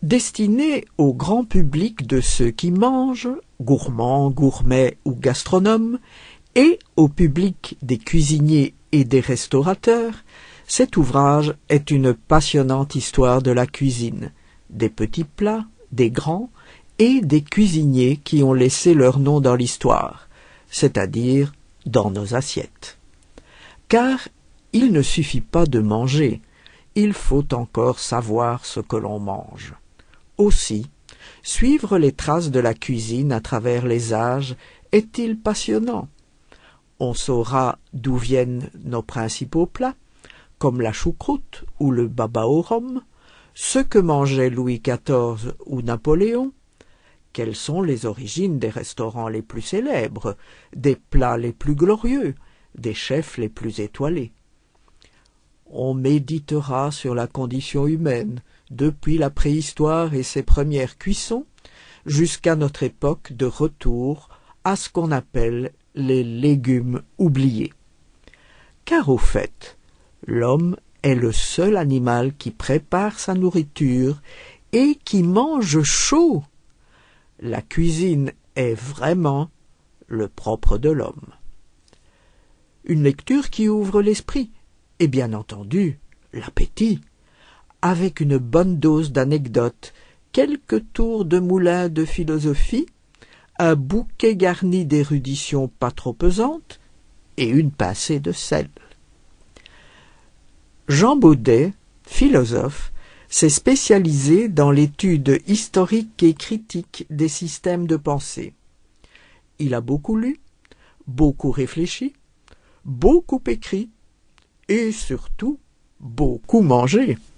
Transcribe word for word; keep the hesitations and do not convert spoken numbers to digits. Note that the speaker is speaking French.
Destiné au grand public de ceux qui mangent, gourmands, gourmets ou gastronomes, et au public des cuisiniers et des restaurateurs, cet ouvrage est une passionnante histoire de la cuisine, des petits plats, des grands, et des cuisiniers qui ont laissé leur nom dans l'histoire, c'est-à-dire dans nos assiettes. Car il ne suffit pas de manger, il faut encore savoir ce que l'on mange. Aussi, suivre les traces de la cuisine à travers les âges est-il passionnant. On saura d'où viennent nos principaux plats, comme la choucroute ou le baba au rhum, ce que mangeaient Louis quatorze ou Napoléon, quelles sont les origines des restaurants les plus célèbres, des plats les plus glorieux, des chefs les plus étoilés. On méditera sur la condition humaine, depuis la préhistoire et ses premières cuissons, jusqu'à notre époque de retour à ce qu'on appelle les légumes oubliés. Car au fait, l'homme est le seul animal qui prépare sa nourriture et qui mange chaud. La cuisine est vraiment le propre de l'homme. Une lecture qui ouvre l'esprit, et bien entendu, l'appétit, avec une bonne dose d'anecdotes, quelques tours de moulin de philosophie, un bouquet garni d'érudition pas trop pesante, et une pincée de sel. Jean Baudet, philosophe, s'est spécialisé dans l'étude historique et critique des systèmes de pensée. Il a beaucoup lu, beaucoup réfléchi, beaucoup écrit et surtout beaucoup mangé.